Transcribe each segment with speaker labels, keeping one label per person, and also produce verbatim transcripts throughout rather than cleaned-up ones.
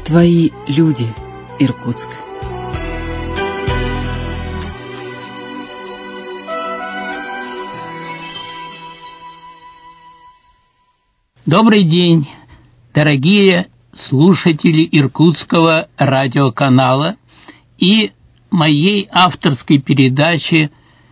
Speaker 1: Твои люди, Иркутск.
Speaker 2: Добрый день, дорогие слушатели Иркутского радиоканала и моей авторской передачи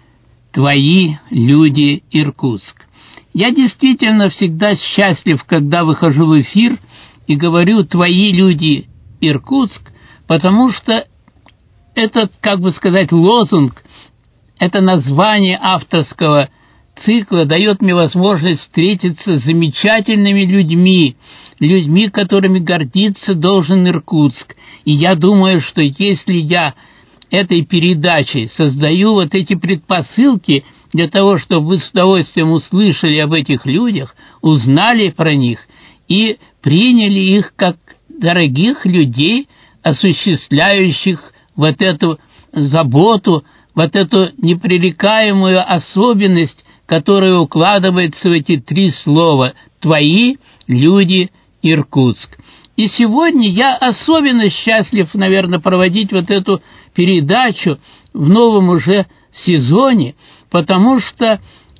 Speaker 2: «Твои люди, Иркутск». Я действительно всегда счастлив, когда выхожу в эфир и говорю «Твои люди, Иркутск», потому что этот, как бы сказать, лозунг, это название авторского цикла дает мне возможность встретиться с замечательными людьми, людьми, которыми гордиться должен Иркутск. И я думаю, что если я этой передачей создаю вот эти предпосылки для того, чтобы вы с удовольствием услышали об этих людях, узнали про них и приняли их как дорогих людей, осуществляющих вот эту заботу, вот эту непререкаемую особенность, которая укладывается в эти три слова «Твои люди, Иркутск». И сегодня я особенно счастлив, наверное, проводить вот эту передачу в новом уже сезоне, потому что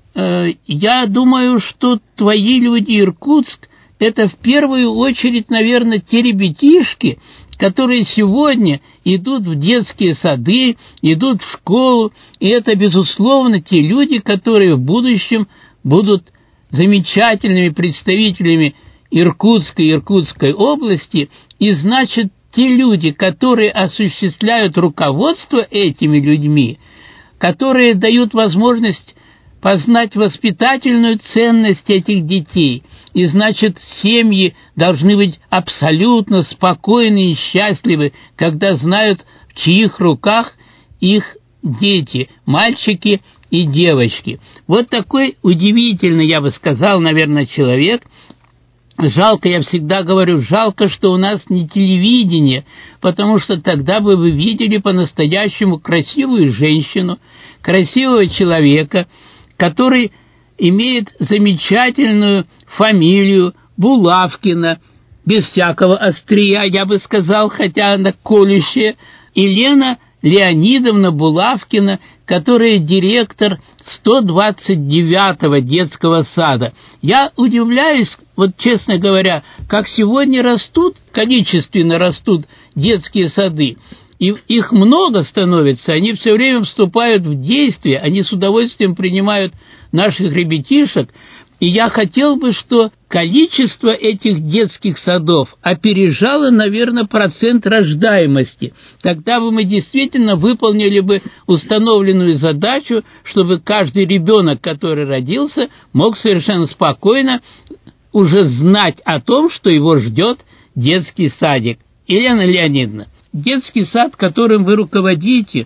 Speaker 2: э, я думаю, что «Твои люди, Иркутск» — это в первую очередь, наверное, те ребятишки, которые сегодня идут в детские сады, идут в школу, и это, безусловно, те люди, которые в будущем будут замечательными представителями Иркутской и Иркутской области, и, значит, те люди, которые осуществляют руководство этими людьми, которые дают возможность познать воспитательную ценность этих детей. И, значит, семьи должны быть абсолютно спокойны и счастливы, когда знают, в чьих руках их дети, мальчики и девочки. Вот такой удивительный, я бы сказал, наверное, человек. Жалко, я всегда говорю, жалко, что у нас не телевидение, потому что тогда бы вы видели по-настоящему красивую женщину, красивого человека, который имеет замечательную фамилию Булавкина, без всякого острия, я бы сказал, хотя она колющая, Елена Леонидовна Булавкина, которая директор сто двадцать девятого детского сада. Я удивляюсь, вот честно говоря, как сегодня растут, количественно растут детские сады. И их много становится, они все время вступают в действие, они с удовольствием принимают наших ребятишек. И я хотел бы, что количество этих детских садов опережало, наверное, процент рождаемости. Тогда бы мы действительно выполнили бы установленную задачу, чтобы каждый ребенок, который родился, мог совершенно спокойно уже знать о том, что его ждет детский садик. Елена Леонидовна, детский сад, которым вы руководите,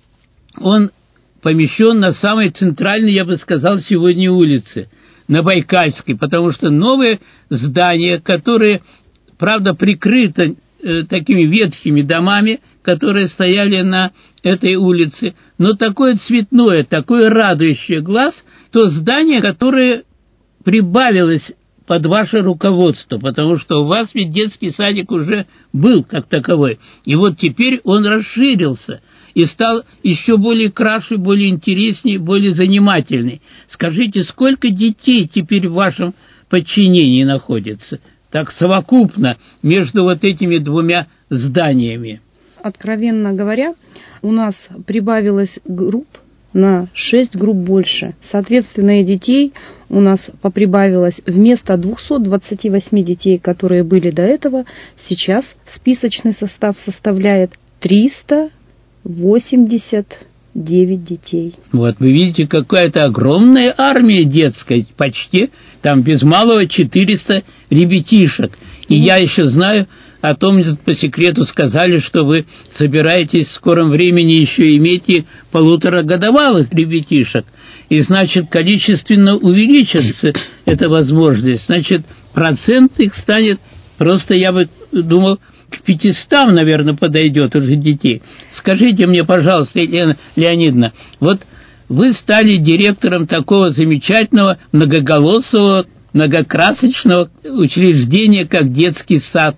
Speaker 2: он помещен на самой центральной, я бы сказал, сегодня улице, на Байкальской, потому что новые здания, которые, правда, прикрыты э, такими ветхими домами, которые стояли на этой улице, но такое цветное, такое радующее глаз, то здание, которое прибавилось под ваше руководство, потому что у вас ведь детский садик уже был как таковой, и вот теперь он расширился и стал еще более краше, более интереснее, более занимательный. Скажите, сколько детей теперь в вашем подчинении находится, так совокупно, между вот этими двумя зданиями?
Speaker 3: Откровенно говоря, у нас прибавилось групп на шесть групп больше. Соответственно, и детей у нас поприбавилось вместо двухсот двадцати восьми детей, которые были до этого, сейчас списочный состав составляет триста восемьдесят девять детей.
Speaker 2: Вот, вы видите, какая-то огромная армия детская, почти, там без малого четыреста ребятишек. И mm-hmm. я еще знаю о том, по секрету сказали, что вы собираетесь в скором времени еще иметь и полуторагодовалых ребятишек. И, значит, количественно увеличится эта возможность. Значит, процент их станет, просто я бы думал, к пятистам, наверное, подойдет уже детей. Скажите мне, пожалуйста, Елена Леонидовна, вот вы стали директором такого замечательного, многоголосого, многокрасочного учреждения, как детский сад.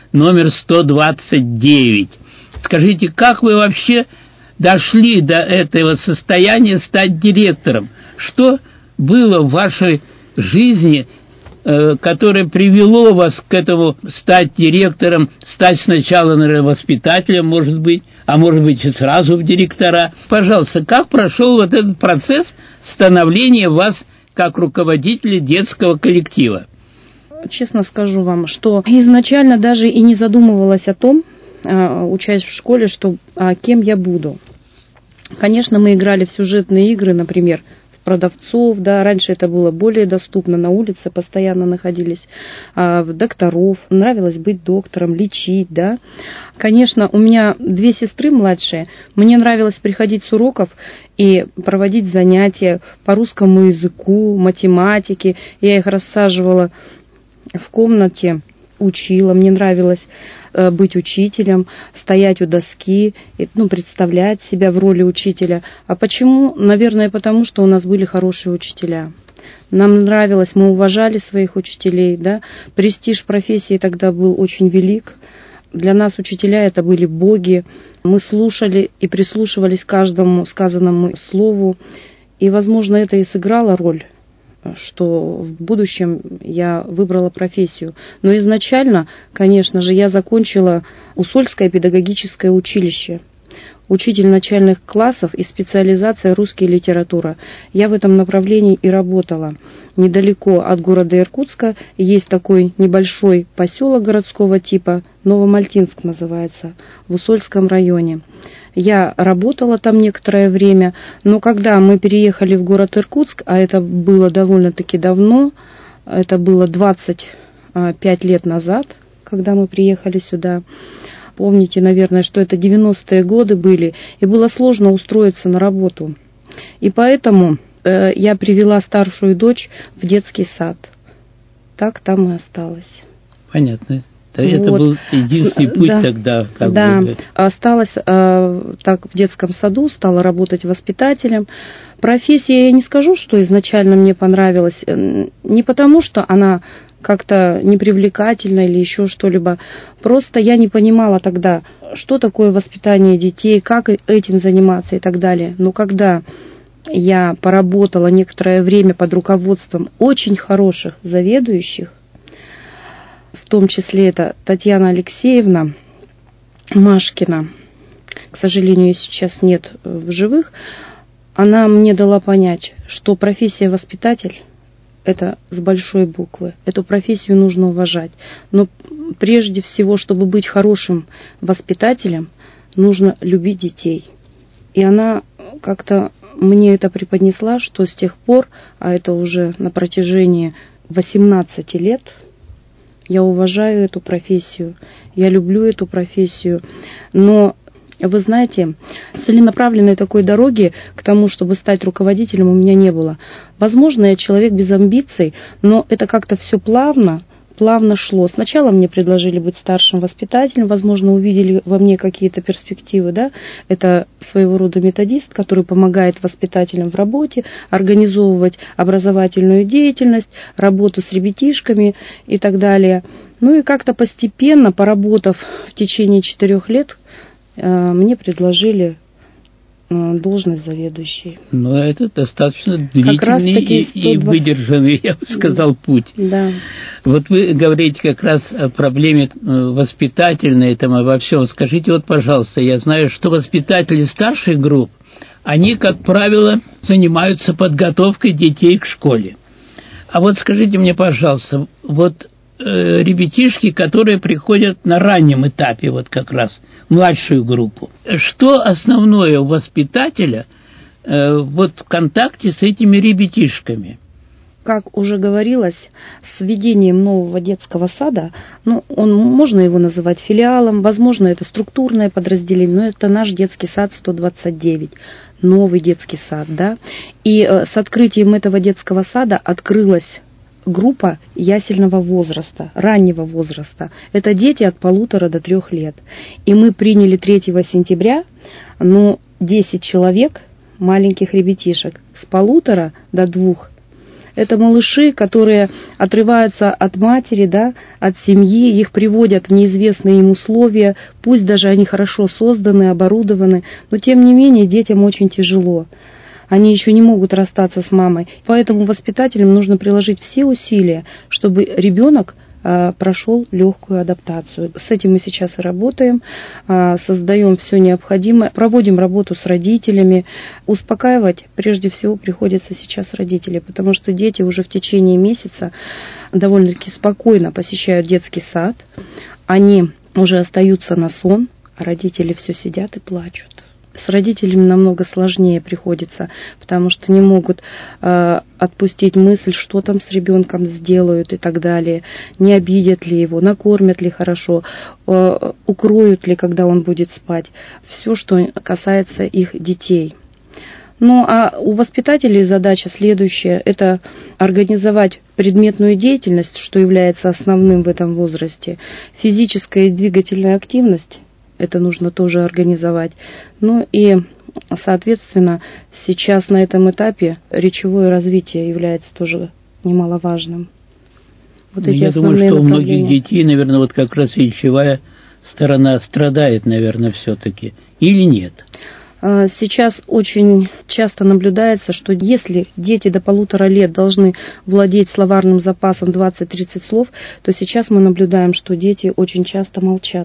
Speaker 2: номер сто двадцать девять. Скажите, как вы вообще дошли до этого состояния стать директором? Что было в вашей жизни, э, которое привело вас к этому стать директором, стать сначала, наверное, воспитателем, может быть, а может быть и сразу в директора? Пожалуйста, как прошел вот этот процесс становления вас как руководителя детского коллектива?
Speaker 3: Честно скажу вам, что изначально даже и не задумывалась о том, учась в школе, что а, кем я буду. Конечно, мы играли в сюжетные игры, например, в продавцов, да, раньше это было более доступно, на улице постоянно находились, а, в докторов, нравилось быть доктором, лечить, да. Конечно, у меня две сестры младшие, мне нравилось приходить с уроков и проводить занятия по русскому языку, математике, я их рассаживала в комнате, учила, мне нравилось э, быть учителем, стоять у доски, и, ну, представлять себя в роли учителя. А почему? Наверное, потому что у нас были хорошие учителя. Нам нравилось, мы уважали своих учителей, да. Престиж профессии тогда был очень велик. Для нас учителя это были боги. Мы слушали и прислушивались к каждому сказанному слову. И, возможно, это и сыграло роль, что в будущем я выбрала профессию. Но изначально, конечно же, я закончила Усольское педагогическое училище. Учитель начальных классов и специализация русский и литература. Я в этом направлении и работала. Недалеко от города Иркутска есть такой небольшой поселок городского типа, Новомальтинск называется, в Усольском районе. Я работала там некоторое время, но когда мы переехали в город Иркутск, а это было довольно-таки давно, это было двадцать пять лет назад, когда мы приехали сюда, помните, наверное, что это девяностые годы были, и было сложно устроиться на работу. И поэтому э, я привела старшую дочь в детский сад. Так там и осталась.
Speaker 2: Понятно. Это
Speaker 3: вот.
Speaker 2: был единственный путь да. тогда. Как
Speaker 3: да,
Speaker 2: бы.
Speaker 3: Осталась э, так в детском саду, стала работать воспитателем. Профессия, я не скажу, что изначально мне понравилась, не потому что она как-то непривлекательна или еще что-либо. Просто я не понимала тогда, что такое воспитание детей, как этим заниматься и так далее. Но когда я поработала некоторое время под руководством очень хороших заведующих, в том числе это Татьяна Алексеевна Машкина, к сожалению, ее сейчас нет в живых, она мне дала понять, что профессия воспитатель — это с большой буквы. Эту профессию нужно уважать. Но прежде всего, чтобы быть хорошим воспитателем, нужно любить детей. И она как-то мне это преподнесла, что с тех пор, а это уже на протяжении восемнадцати лет, я уважаю эту профессию, я люблю эту профессию. Но вы знаете, целенаправленной такой дороги к тому, чтобы стать руководителем, у меня не было. Возможно, я человек без амбиций, но это как-то все плавно, плавно шло. Сначала мне предложили быть старшим воспитателем, возможно, увидели во мне какие-то перспективы, да. Это своего рода методист, который помогает воспитателям в работе, организовывать образовательную деятельность, работу с ребятишками и так далее. Ну и как-то постепенно, поработав в течение четырех лет, мне предложили должность заведующей.
Speaker 2: Но это достаточно длительный и, и выдержанный, я бы сказал, путь.
Speaker 3: Да.
Speaker 2: Вот вы говорите как раз о проблеме воспитательной, там, обо всем. Скажите, вот, пожалуйста, я знаю, что воспитатели старших групп, они, как правило, занимаются подготовкой детей к школе. А вот скажите мне, пожалуйста, вот ребятишки, которые приходят на раннем этапе, вот как раз, младшую группу. Что основное у воспитателя э, вот в контакте с этими ребятишками?
Speaker 3: Как уже говорилось, с введением нового детского сада, ну, он, можно его называть филиалом, возможно, это структурное подразделение, но это наш детский сад сто двадцать девять, новый детский сад, да. И э, с открытием этого детского сада открылась группа ясельного возраста, раннего возраста. Это дети от полутора до трех лет. И мы приняли третьего сентября, ну, десять человек, маленьких ребятишек, с полутора до двух Это малыши, которые отрываются от матери, да, от семьи, их приводят в неизвестные им условия, пусть даже они хорошо созданы, оборудованы, но тем не менее детям очень тяжело. Они еще не могут расстаться с мамой. Поэтому воспитателям нужно приложить все усилия, чтобы ребенок прошел легкую адаптацию. С этим мы сейчас и работаем, создаем все необходимое, проводим работу с родителями. Успокаивать прежде всего приходится сейчас родители, потому что дети уже в течение месяца довольно-таки спокойно посещают детский сад, они уже остаются на сон, а родители все сидят и плачут. С родителями намного сложнее приходится, потому что не могут э, отпустить мысль, что там с ребенком сделают и так далее, не обидят ли его, накормят ли хорошо, э, укроют ли, когда он будет спать. Все, что касается их детей. Ну, а у воспитателей задача следующая – это организовать предметную деятельность, что является основным в этом возрасте, физическая и двигательная активность. Это нужно тоже организовать. Ну и, соответственно, сейчас на этом этапе речевое развитие является тоже немаловажным. Вот эти
Speaker 2: Я думаю, что у многих детей, наверное, вот как раз речевая сторона страдает, наверное, все-таки. Или нет?
Speaker 3: Сейчас очень часто наблюдается, что если дети до полутора лет должны владеть словарным запасом двадцать-тридцать слов, то сейчас мы наблюдаем, что дети очень часто молчат.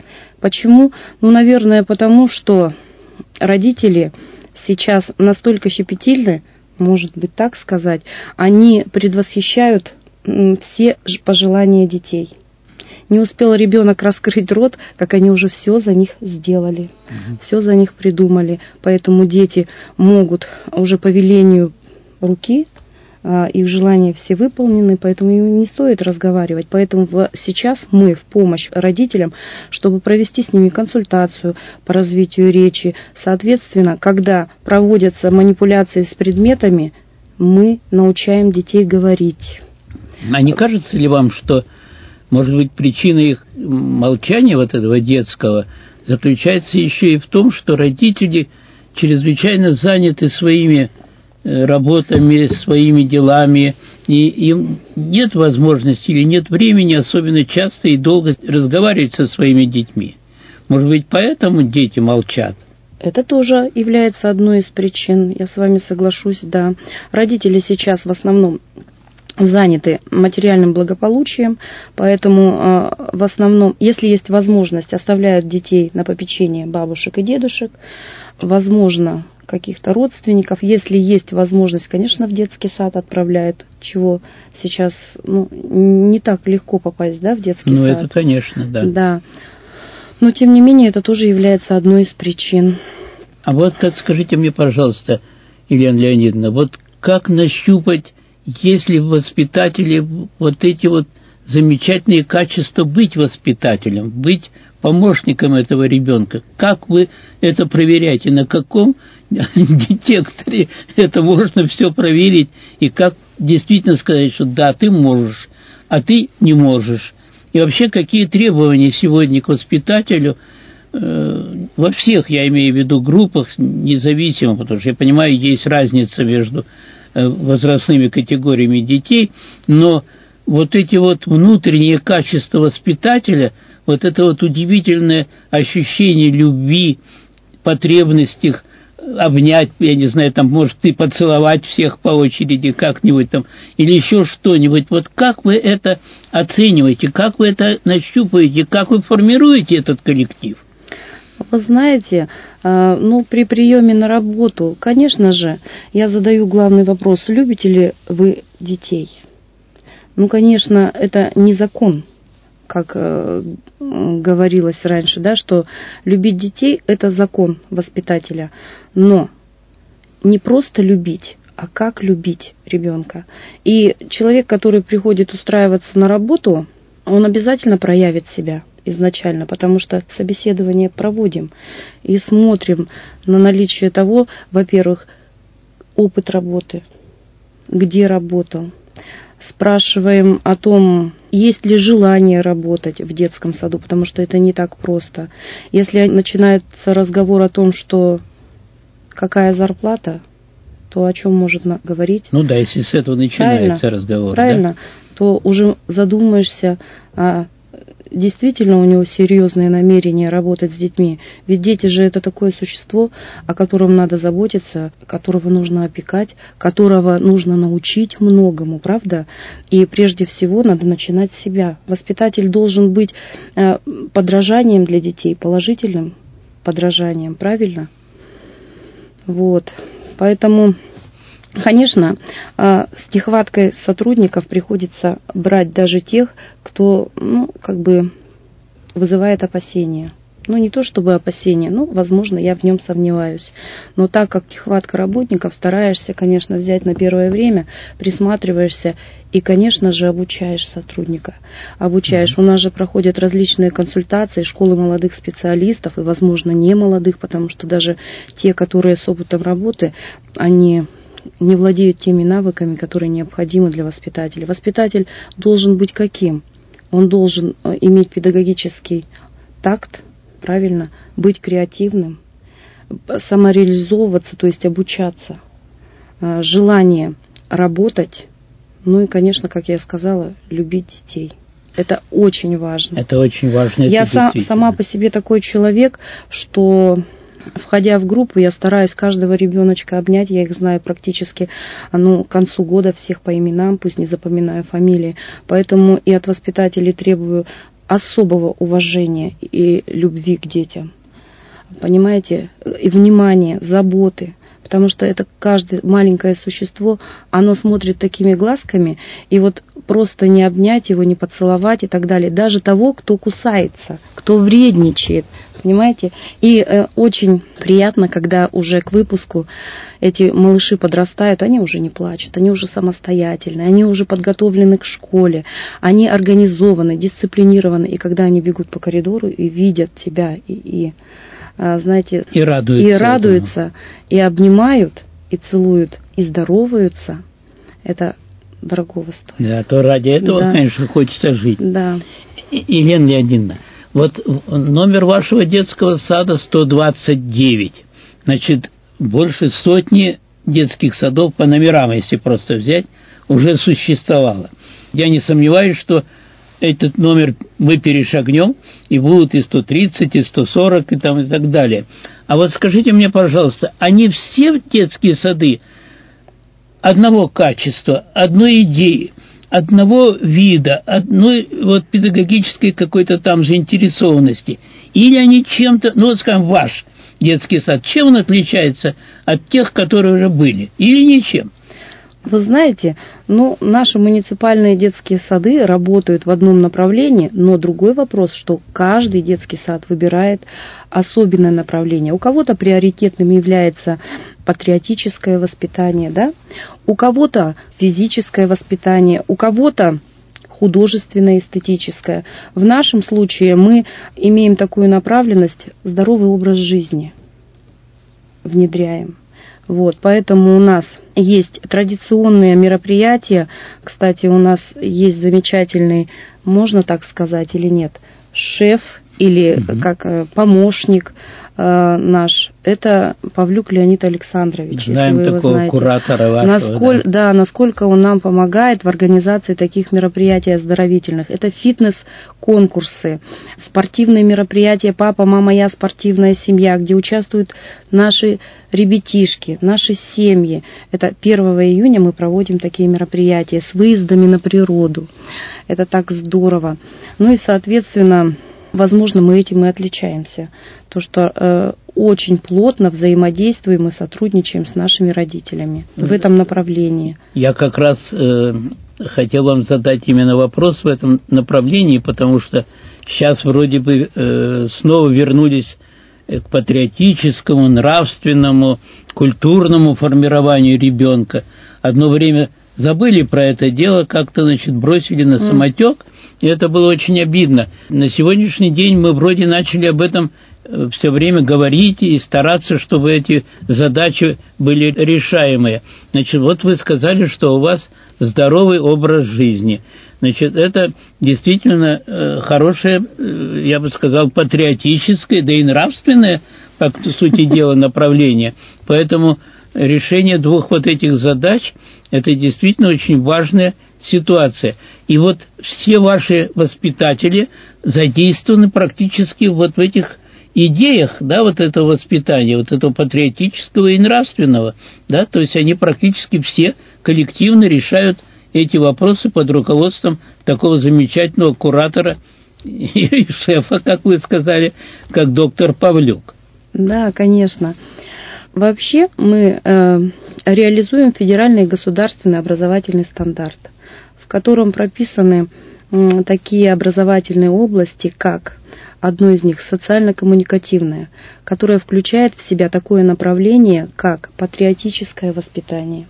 Speaker 3: Почему? Ну, наверное, потому что родители сейчас настолько щепетильны, может быть так сказать, они предвосхищают все пожелания детей. Не успел ребенок раскрыть рот, как они уже все за них сделали, угу. все за них придумали. Поэтому дети могут уже по велению руки, их желания все выполнены, поэтому им не стоит разговаривать. Поэтому сейчас мы в помощь родителям, чтобы провести с ними консультацию по развитию речи. Соответственно, когда проводятся манипуляции с предметами, мы научаем детей говорить.
Speaker 2: А не кажется ли вам, что, может быть, причина их молчания вот этого детского заключается еще и в том, что родители чрезвычайно заняты своими работами, своими делами, и им нет возможности или нет времени особенно часто и долго разговаривать со своими детьми. Может быть, поэтому дети молчат?
Speaker 3: Это тоже является одной из причин, я с вами соглашусь, да. Родители сейчас в основном заняты материальным благополучием, поэтому э, в основном, если есть возможность, оставляют детей на попечение бабушек и дедушек, возможно, каких-то родственников. Если есть возможность, конечно, в детский сад отправляют, чего сейчас ну, не так легко попасть, да, в детский
Speaker 2: ну,
Speaker 3: сад.
Speaker 2: Ну, это, конечно, да.
Speaker 3: Да. Но, тем не менее, это тоже является одной из причин.
Speaker 2: А вот как скажите мне, пожалуйста, Елена Леонидовна, вот как нащупать, если в воспитателе вот эти вот замечательные качества быть воспитателем, быть помощником этого ребенка. Как вы это проверяете? На каком детекторе это можно все проверить? И как действительно сказать, что да, ты можешь, а ты не можешь? И вообще, какие требования сегодня к воспитателю э, во всех, я имею в виду, группах, независимо, потому что я понимаю, есть разница между э, возрастными категориями детей, но вот эти вот внутренние качества воспитателя, вот это вот удивительное ощущение любви, потребность их обнять, я не знаю, там, может, и поцеловать всех по очереди как-нибудь там, или еще что-нибудь. Вот как вы это оцениваете, как вы это нащупаете, как вы формируете этот коллектив?
Speaker 3: Вы знаете, ну, при приеме на работу, конечно же, я задаю главный вопрос: любите ли вы детей? Ну, конечно, это не закон, как э, говорилось раньше, да, что любить детей – это закон воспитателя. Но не просто любить, а как любить ребенка. И человек, который приходит устраиваться на работу, он обязательно проявит себя изначально, потому что собеседование проводим и смотрим на наличие того, во-первых, опыт работы, где работал. Спрашиваем о том, есть ли желание работать в детском саду, потому что это не так просто. Если начинается разговор о том, что какая зарплата, то о чем может говорить?
Speaker 2: Ну да, если с этого начинается правильно, разговор.
Speaker 3: Правильно, да? То уже задумаешься, а действительно у него серьезные намерения работать с детьми. Ведь дети же это такое существо, о котором надо заботиться, которого нужно опекать, которого нужно научить многому, правда? И прежде всего надо начинать с себя. Воспитатель должен быть подражанием для детей, положительным подражанием, правильно? Вот, поэтому... Конечно, с нехваткой сотрудников приходится брать даже тех, кто, ну, как бы вызывает опасения. Ну, не то чтобы опасения, ну, возможно, я в нем сомневаюсь. Но так как нехватка работников, стараешься, конечно, взять на первое время, присматриваешься и, конечно же, обучаешь сотрудника. Обучаешь. У нас же проходят различные консультации, школы молодых специалистов и, возможно, не молодых, потому что даже те, которые с опытом работы, они... не владеют теми навыками, которые необходимы для воспитателя. Воспитатель должен быть каким? Он должен иметь педагогический такт, правильно, быть креативным, самореализовываться, то есть обучаться, желание работать, ну и, конечно, как я сказала, любить детей. Это очень важно.
Speaker 2: Это очень важно.
Speaker 3: Я са- сама по себе такой человек, что... Входя в группу, я стараюсь каждого ребеночка обнять, я их знаю практически, ну, к концу года всех по именам, пусть не запоминаю фамилии, поэтому и от воспитателей требую особого уважения и любви к детям, понимаете, и внимания, заботы, потому что это каждое маленькое существо, оно смотрит такими глазками, и вот просто не обнять его, не поцеловать и так далее, даже того, кто кусается, кто вредничает, понимаете? И э, очень приятно, когда уже к выпуску эти малыши подрастают, они уже не плачут, они уже самостоятельны, они уже подготовлены к школе, они организованы, дисциплинированы, и когда они бегут по коридору и видят тебя, и, и знаете,
Speaker 2: и радуются,
Speaker 3: и, радуются и обнимают, и целуют, и здороваются, это дорогого стоит.
Speaker 2: Да, то ради этого, да. Конечно, хочется жить.
Speaker 3: Да.
Speaker 2: Елена Леонидовна, вот номер вашего детского сада сто двадцать девять. Значит, больше сотни детских садов по номерам, если просто взять, уже существовало. Я не сомневаюсь, что этот номер мы перешагнем, и будут и сто тридцать, и сто сорок, и, там, и так далее. А вот скажите мне, пожалуйста, они все детские сады одного качества, одной идеи, одного вида, одной вот педагогической какой-то там заинтересованности? Или они чем-то, ну вот скажем, ваш детский сад, чем он отличается от тех, которые уже были? Или ничем?
Speaker 3: Вы знаете, ну, наши муниципальные детские сады работают в одном направлении, но другой вопрос, что каждый детский сад выбирает особенное направление. У кого-то приоритетным является патриотическое воспитание, да? У кого-то физическое воспитание, у кого-то художественное, эстетическое. В нашем случае мы имеем такую направленность здоровый образ жизни, внедряем. Вот, поэтому у нас есть традиционные мероприятия. Кстати, у нас есть замечательный, можно так сказать или нет, шеф или угу. как помощник э, наш. Это Павлюк Леонид Александрович.
Speaker 2: Знаем
Speaker 3: если вы
Speaker 2: такого
Speaker 3: его знаете.
Speaker 2: Куратора вашего.
Speaker 3: Насколько, да. да, насколько он нам помогает в организации таких мероприятий оздоровительных. Это фитнес-конкурсы, спортивные мероприятия «Папа, мама, я, спортивная семья», где участвуют наши ребятишки, наши семьи. Это первого июня мы проводим такие мероприятия с выездами на природу. Это так здорово. Ну и, соответственно, возможно, мы этим и отличаемся. То, что э, очень плотно взаимодействуем и сотрудничаем с нашими родителями в этом направлении.
Speaker 2: Я как раз э, хотел вам задать именно вопрос в этом направлении, потому что сейчас вроде бы э, снова вернулись к патриотическому, нравственному, культурному формированию ребенка. Одно время забыли про это дело, как-то, значит, бросили на самотек, и это было очень обидно. На сегодняшний день мы вроде начали об этом все время говорить и стараться, чтобы эти задачи были решаемые. Значит, вот вы сказали, что у вас здоровый образ жизни. Значит, это действительно э, хорошее, э, я бы сказал, патриотическое, да и нравственное, по сути дела, направление. Поэтому решение двух вот этих задач – это действительно очень важная ситуация. И вот все ваши воспитатели задействованы практически вот в этих идеях, да, вот этого воспитания, вот этого патриотического и нравственного, да, то есть они практически все коллективно решают эти вопросы под руководством такого замечательного куратора и шефа, как вы сказали, как доктор Павлюк.
Speaker 3: Да, конечно. Вообще мы э, реализуем федеральный государственный образовательный стандарт, в котором прописаны э, такие образовательные области, как одно из них социально-коммуникативное, которое включает в себя такое направление, как патриотическое воспитание.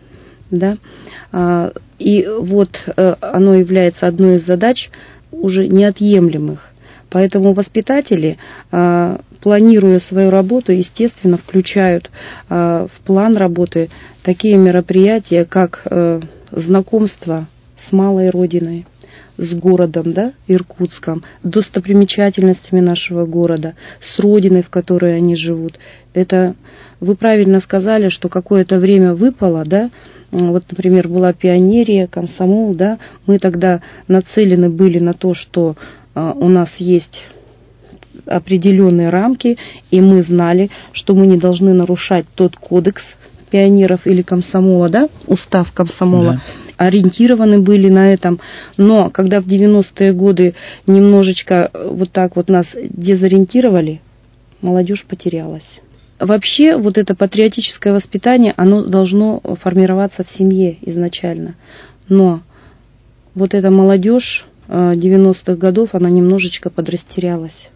Speaker 3: Да? А, и вот э, оно является одной из задач уже неотъемлемых. Поэтому воспитатели, э, планируя свою работу, естественно, включают э, в план работы такие мероприятия, как э, знакомство с малой родиной, с городом, да, Иркутском, достопримечательностями нашего города, с родиной, в которой они живут. Это вы правильно сказали, что какое-то время выпало, да, вот, например, была пионерия, комсомол, да, мы тогда нацелены были на то, что а, у нас есть определенные рамки, и мы знали, что мы не должны нарушать тот кодекс пионеров или комсомола, да, устав комсомола, да. Ориентированы были на этом, но когда в девяностые годы немножечко вот так вот нас дезориентировали, молодежь потерялась. Вообще вот это патриотическое воспитание, оно должно формироваться в семье изначально, но вот эта молодежь девяностых годов, она немножечко подрастерялась.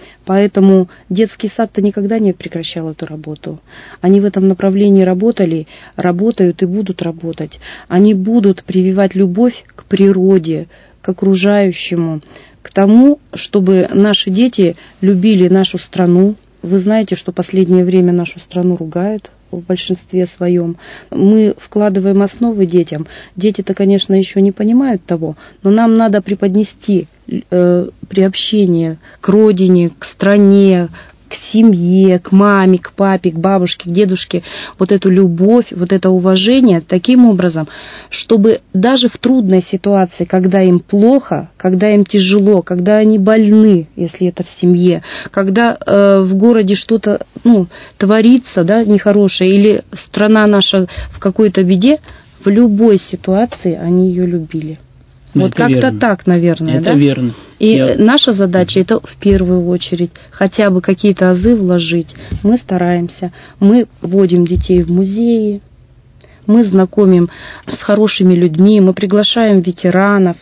Speaker 3: Поэтому детский сад-то никогда не прекращал эту работу. Они в этом направлении работали, работают и будут работать. Они будут прививать любовь к природе, к окружающему, к тому, чтобы наши дети любили нашу страну. Вы знаете, что последнее время нашу страну ругают в большинстве своем. Мы вкладываем основы детям. Дети-то, конечно, еще не понимают того, но нам надо преподнести э, приобщение к родине, к стране, к семье, к маме, к папе, к бабушке, к дедушке, вот эту любовь, вот это уважение таким образом, чтобы даже в трудной ситуации, когда им плохо, когда им тяжело, когда они больны, если это в семье, когда э, в городе что-то, ну, творится, да, нехорошее, или страна наша в какой-то беде, в любой ситуации они ее любили. Вот
Speaker 2: это
Speaker 3: как-то
Speaker 2: верно.
Speaker 3: Так, наверное,
Speaker 2: это
Speaker 3: да?
Speaker 2: верно.
Speaker 3: И
Speaker 2: Я...
Speaker 3: наша задача это в первую очередь хотя бы какие-то азы вложить. Мы стараемся, мы водим детей в музеи, мы знакомим с хорошими людьми, мы приглашаем ветеранов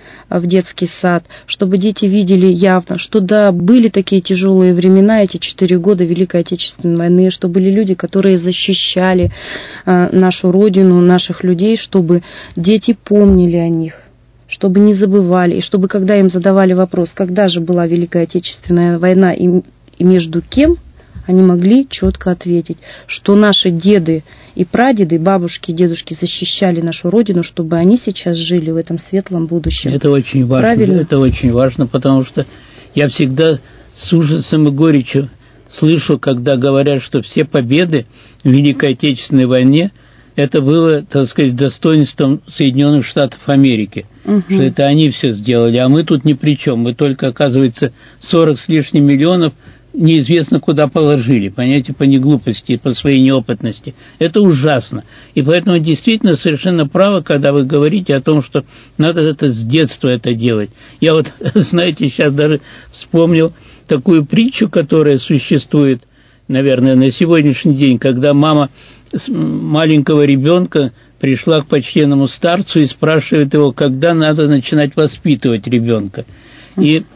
Speaker 3: в детский сад, чтобы дети видели явно, что да, были такие тяжелые времена, эти четыре года Великой Отечественной войны, что были люди, которые защищали э, нашу родину, наших людей, чтобы дети помнили о них, чтобы не забывали, и чтобы, когда им задавали вопрос, когда же была Великая Отечественная война и, и между кем, они могли четко ответить, что наши деды и прадеды, бабушки и дедушки защищали нашу Родину, чтобы они сейчас жили в этом светлом будущем.
Speaker 2: Это очень важно. Правильно? Это очень важно, потому что я всегда с ужасом и горечью слышу, когда говорят, что все победы в Великой Отечественной войне это было, так сказать, достоинством Соединенных Штатов Америки. Угу. Что это они все сделали, а мы тут ни при чем. Мы только, оказывается, сорок с лишним миллионов неизвестно куда положили, понимаете, по неглупости, по своей неопытности. Это ужасно. И поэтому действительно совершенно правы, когда вы говорите о том, что надо это с детства это делать. Я вот, знаете, сейчас даже вспомнил такую притчу, которая существует, наверное, на сегодняшний день, когда мама маленького ребенка пришла к почтенному старцу и спрашивает его, когда надо начинать воспитывать ребенка. И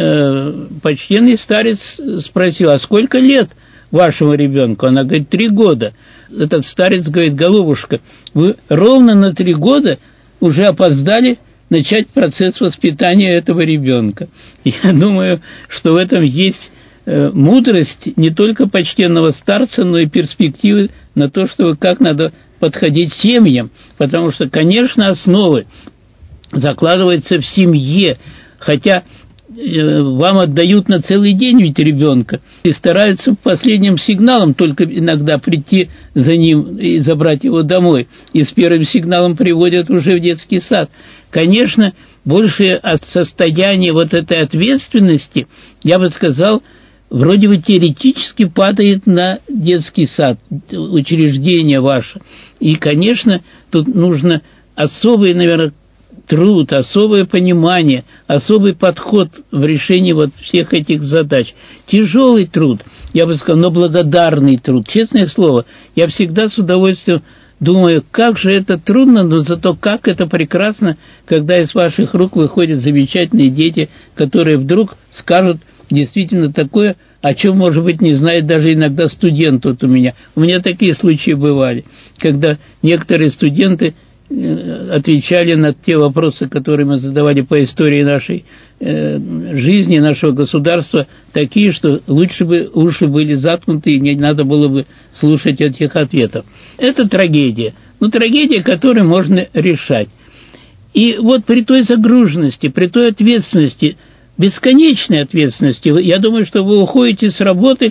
Speaker 2: э, почтенный старец спросил, а сколько лет вашему ребенку? Она говорит, три года. Этот старец говорит, голубушка, вы ровно на три года уже опоздали начать процесс воспитания этого ребенка. Я думаю, что в этом есть э, мудрость не только почтенного старца, но и перспективы на то, чтобы как надо подходить к семьям, потому что, конечно, основы закладываются в семье, хотя вам отдают на целый день ведь ребенка и стараются последним сигналом только иногда прийти за ним и забрать его домой. И с первым сигналом приводят уже в детский сад. Конечно, большее состояние вот этой ответственности, я бы сказал, вроде бы теоретически падает на детский сад, учреждение ваше. И, конечно, тут нужно особый, наверное, труд, особое понимание, особый подход в решении вот всех этих задач. Тяжелый труд, я бы сказал, но благодарный труд. Честное слово, я всегда с удовольствием думаю, как же это трудно, но зато как это прекрасно, когда из ваших рук выходят замечательные дети, которые вдруг скажут действительно такое, о чем, может быть, не знает даже иногда студент вот у меня. У меня такие случаи бывали, когда некоторые студенты отвечали на те вопросы, которые мы задавали по истории нашей э, жизни, нашего государства, такие, что лучше бы уши были заткнуты, и не надо было бы слушать этих ответов. Это трагедия. Ну, трагедия, которую можно решать. И вот при той загруженности, при той ответственности, бесконечной ответственности, я думаю, что вы уходите с работы,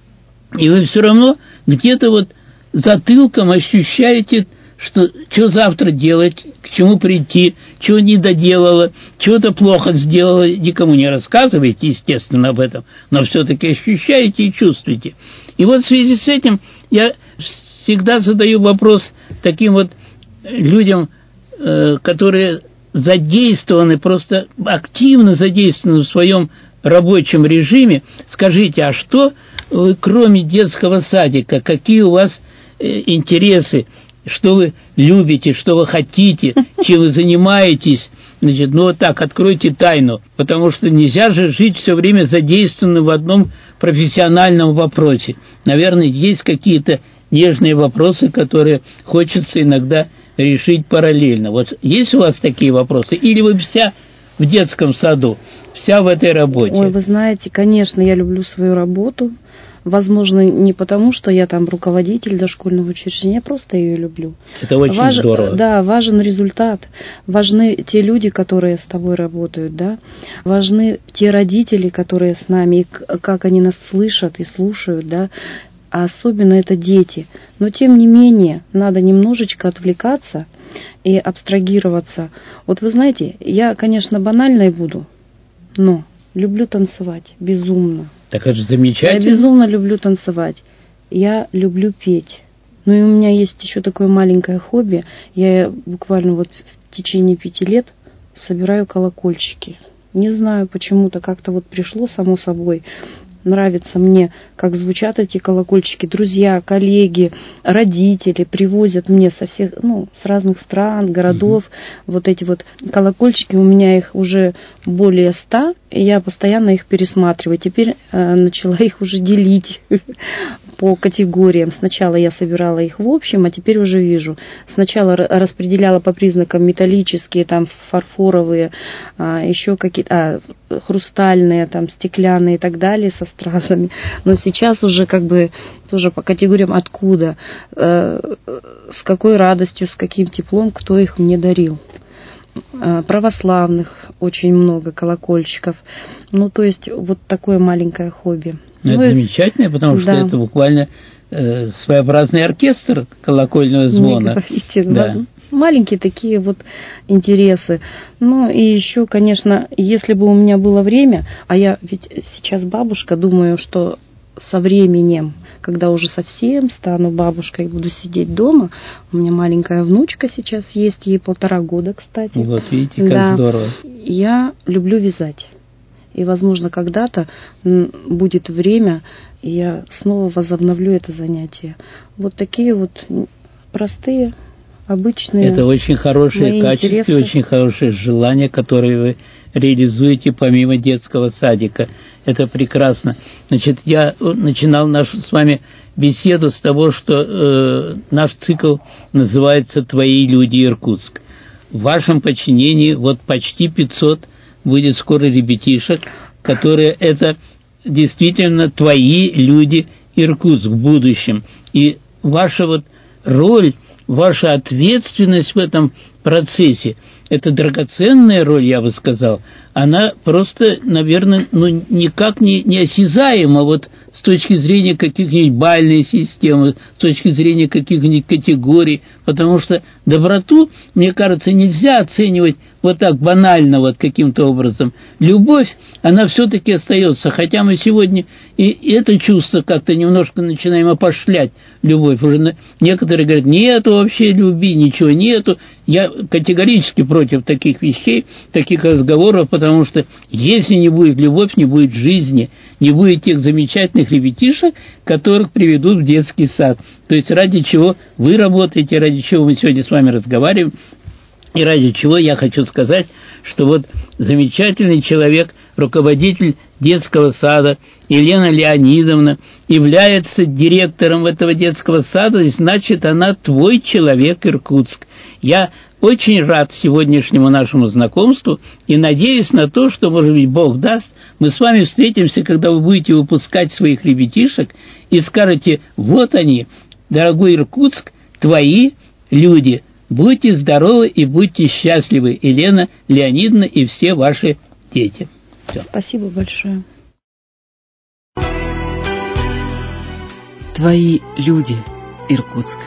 Speaker 2: и вы все равно где-то вот затылком ощущаете, что, что завтра делать, к чему прийти, чего не доделала, чего-то плохо сделала, никому не рассказываете, естественно, об этом, но все-таки ощущаете и чувствуете. И вот в связи с этим я всегда задаю вопрос таким вот людям, э, которые задействованы, просто активно задействованы в своем рабочем режиме. Скажите, а что вы, кроме детского садика, какие у вас э, интересы, что вы любите, что вы хотите, чем вы занимаетесь? Значит, ну вот так, откройте тайну, потому что нельзя же жить все время задействованным в одном профессиональном вопросе. Наверное, есть какие-то нежные вопросы, которые хочется иногда решить параллельно. Вот есть у вас такие вопросы? Или вы вся в детском саду, вся в этой работе?
Speaker 3: Ой, вы знаете, конечно, я люблю свою работу. Возможно, не потому, что я там руководитель дошкольного учреждения, я просто ее люблю.
Speaker 2: Это очень Важ... здорово.
Speaker 3: Да, важен результат. Важны те люди, которые с тобой работают, да. Важны те родители, которые с нами, и как они нас слышат и слушают, да. А особенно это дети. Но, тем не менее, надо немножечко отвлекаться и абстрагироваться. Вот вы знаете, я, конечно, банальной буду, но люблю танцевать безумно.
Speaker 2: Так это же замечательно.
Speaker 3: Я безумно люблю танцевать. Я люблю петь. Ну и у меня есть еще такое маленькое хобби. Я буквально вот в течение пяти лет собираю колокольчики. Не знаю, почему-то как-то вот пришло само собой. Нравится мне, как звучат эти колокольчики. Друзья, коллеги, родители привозят мне со всех, ну, с разных стран, городов. Mm-hmm. Вот эти вот колокольчики, у меня их уже более ста, и я постоянно их пересматриваю. Теперь э, начала их уже делить по категориям. Сначала я собирала их в общем, а теперь уже вижу. Сначала распределяла по признакам металлические, там, фарфоровые, а, еще какие-то, а, хрустальные, там, стеклянные и так далее, со стразами. Но сейчас уже как бы тоже по категориям откуда, э, с какой радостью, с каким теплом, кто их мне дарил. Э, православных очень много колокольчиков. Ну, то есть вот такое маленькое хобби.
Speaker 2: Ну, это и... замечательно, потому что да. это буквально э, своеобразный оркестр колокольного звона.
Speaker 3: Не говорите, да. да. Маленькие такие вот интересы. Ну и еще, конечно, если бы у меня было время, а я ведь сейчас бабушка, думаю, что со временем, когда уже совсем стану бабушкой и буду сидеть дома, у меня маленькая внучка сейчас есть, ей полтора года, кстати.
Speaker 2: Вот видите, как
Speaker 3: да.
Speaker 2: здорово.
Speaker 3: Я люблю вязать. И, возможно, когда-то будет время, и я снова возобновлю это занятие. Вот такие вот простые, обычные.
Speaker 2: Это очень хорошее качество, интересы. Очень хорошее желание, которое вы реализуете помимо детского садика. Это прекрасно. Значит, я начинал нашу с вами беседу с того, что э, наш цикл называется «Твои люди, Иркутск». В вашем подчинении вот почти пятьсот будет скоро ребятишек, которые это действительно твои люди, Иркутск в будущем. И ваша вот роль, ваша ответственность в этом процессе, это драгоценная роль, я бы сказал, она просто, наверное, ну, никак не, не осязаема вот с точки зрения каких-нибудь бальной системы, с точки зрения каких-нибудь категорий, потому что доброту, мне кажется, нельзя оценивать вот так банально, вот каким-то образом. Любовь, она все-таки остается, хотя мы сегодня и это чувство как-то немножко начинаем опошлять, любовь. Уже некоторые говорят, нету вообще любви, ничего нету. Я категорически против таких вещей, таких разговоров, потому что если не будет любовь, не будет жизни, не будет тех замечательных ребятишек, которых приведут в детский сад. То есть ради чего вы работаете, ради чего мы сегодня с вами разговариваем, и ради чего я хочу сказать, что вот замечательный человек, руководитель детского сада Елена Леонидовна является директором этого детского сада, и значит, она твой человек, Иркутск. Я очень рад сегодняшнему нашему знакомству и надеюсь на то, что, может быть, Бог даст, мы с вами встретимся, когда вы будете выпускать своих ребятишек и скажете, вот они, дорогой Иркутск, твои люди. Будьте здоровы и будьте счастливы, Елена Леонидовна и все ваши дети. Все.
Speaker 3: Спасибо большое.
Speaker 1: Твои люди, Иркутск.